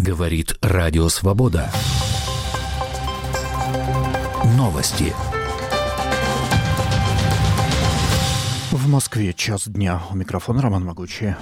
Говорит Радио Свобода. Новости. В Москве час дня. У микрофона Роман Могучий.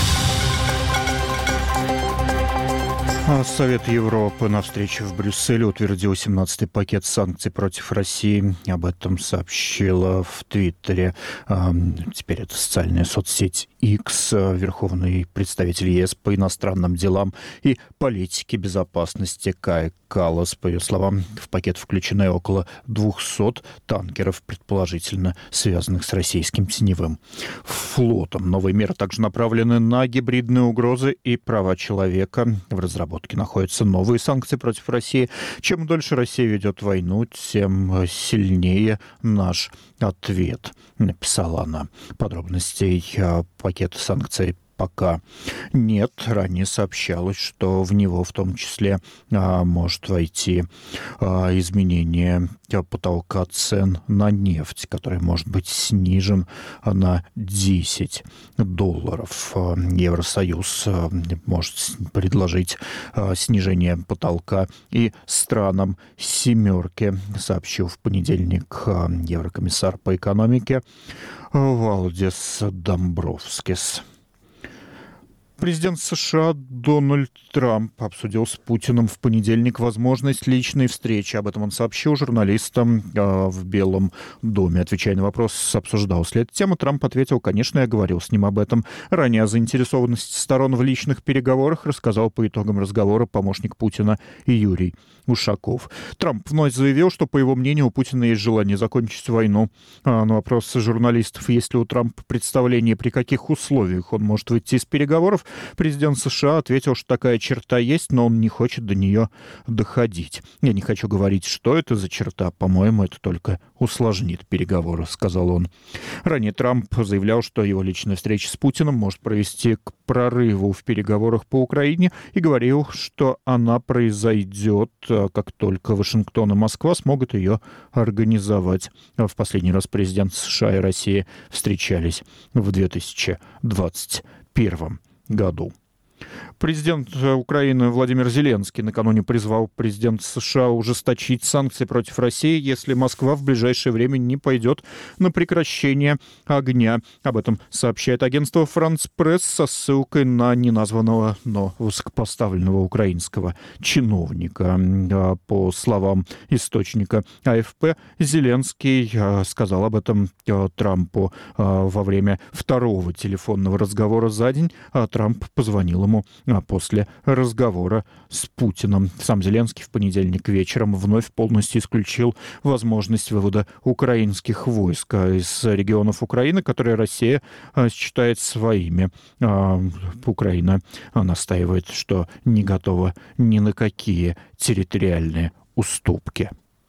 Совет Европы на встрече в Брюсселе утвердил 17-й пакет санкций против России. Об этом сообщила в Твиттере, теперь это социальная соцсеть X, верховный представитель ЕС по иностранным делам и политике безопасности Кая Каллас. По ее словам, в пакет включены около 200 танкеров, предположительно связанных с российским теневым флотом. Новые меры также направлены на гибридные угрозы и права человека. В разработке находятся новые санкции против России. Чем дольше Россия ведет войну, тем сильнее наш ответ, написала она. Подробностей пакета санкций пока нет. Ранее сообщалось, что в него в том числе может войти изменение потолка цен на нефть, который может быть снижен на $10. Евросоюз может предложить снижение потолка и странам «семерки», сообщил в понедельник еврокомиссар по экономике Валдис Домбровскис. Президент США Дональд Трамп обсудил с Путиным в понедельник возможность личной встречи. Об этом он сообщил журналистам в Белом доме. Отвечая на вопрос, обсуждалась ли эта тема, Трамп ответил: «Конечно, я говорил с ним об этом». Ранее о заинтересованности сторон в личных переговорах рассказал по итогам разговора помощник Путина Юрий Ушаков. Трамп вновь заявил, что, по его мнению, у Путина есть желание закончить войну. На вопрос журналистов, есть ли у Трампа представление, при каких условиях он может выйти из переговоров, президент США ответил, что такая черта есть, но он не хочет до нее доходить. «Я не хочу говорить, что это за черта. По-моему, это только усложнит переговоры», — сказал он. Ранее Трамп заявлял, что его личная встреча с Путиным может привести к прорыву в переговорах по Украине, и говорил, что она произойдет, как только Вашингтон и Москва смогут ее организовать. В последний раз президенты США и России встречались в 2021 году. Президент Украины Владимир Зеленский накануне призвал президента США ужесточить санкции против России, если Москва в ближайшее время не пойдет на прекращение огня. Об этом сообщает агентство «Франц Пресс» со ссылкой на неназванного, но высокопоставленного украинского чиновника. По словам источника АФП, Зеленский сказал об этом Трампу во время второго телефонного разговора за день. Трамп позвонил ему после разговора с Путиным. Сам Зеленский в понедельник вечером вновь полностью исключил возможность вывода украинских войск из регионов Украины, которые Россия считает своими. Украина настаивает, что не готова ни на какие территориальные уступки.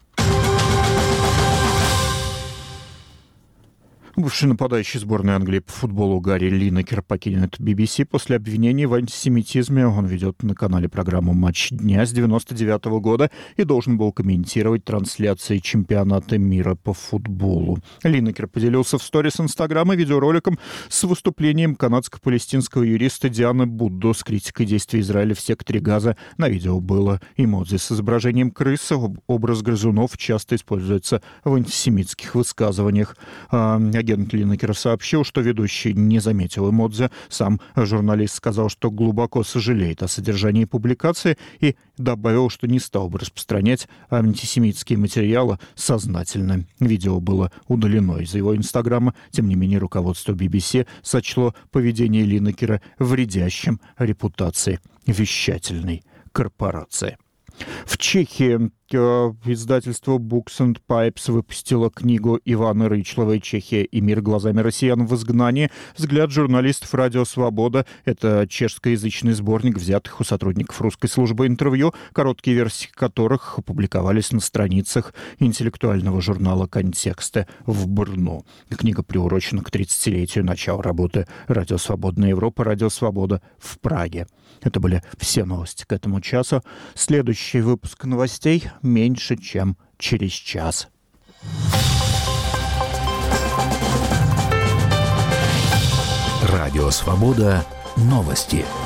Бывший нападающий сборной Англии по футболу Гарри Линекер покинет BBC после обвинений в антисемитизме. Он ведет на канале программу «Матч дня» с 1999 года и должен был комментировать трансляции чемпионата мира по футболу. Линекер поделился в сторис Инстаграма видеороликом с выступлением канадско-палестинского юриста Дианы Буддо с критикой действий Израиля в секторе Газа. На видео было эмодзи с изображением крысы. Образ грызунов часто используется в антисемитских высказываниях. Агент Линекера сообщил, что ведущий не заметил эмодзи. Сам журналист сказал, что глубоко сожалеет о содержании публикации и добавил, что не стал бы распространять антисемитские материалы сознательно. Видео было удалено из его Инстаграма. Тем не менее, руководство BBC сочло поведение Линекера вредящим репутации вещательной корпорации. В Чехии издательство Books and Pipes выпустило книгу Ивана Рычлова «Чехия и мир глазами россиян в изгнании. Взгляд журналистов Радио Свобода». Это чешскоязычный сборник взятых у сотрудников русской службы интервью, короткие версии которых опубликовались на страницах интеллектуального журнала «Контексты» в Брно. Книга приурочена к 30-летию начала работы Радио Свободная Европа, Радио Свобода в Праге. Это были все новости к этому часу. Следующий выпуск новостей меньше, чем через час. Радио Свобода. Новости.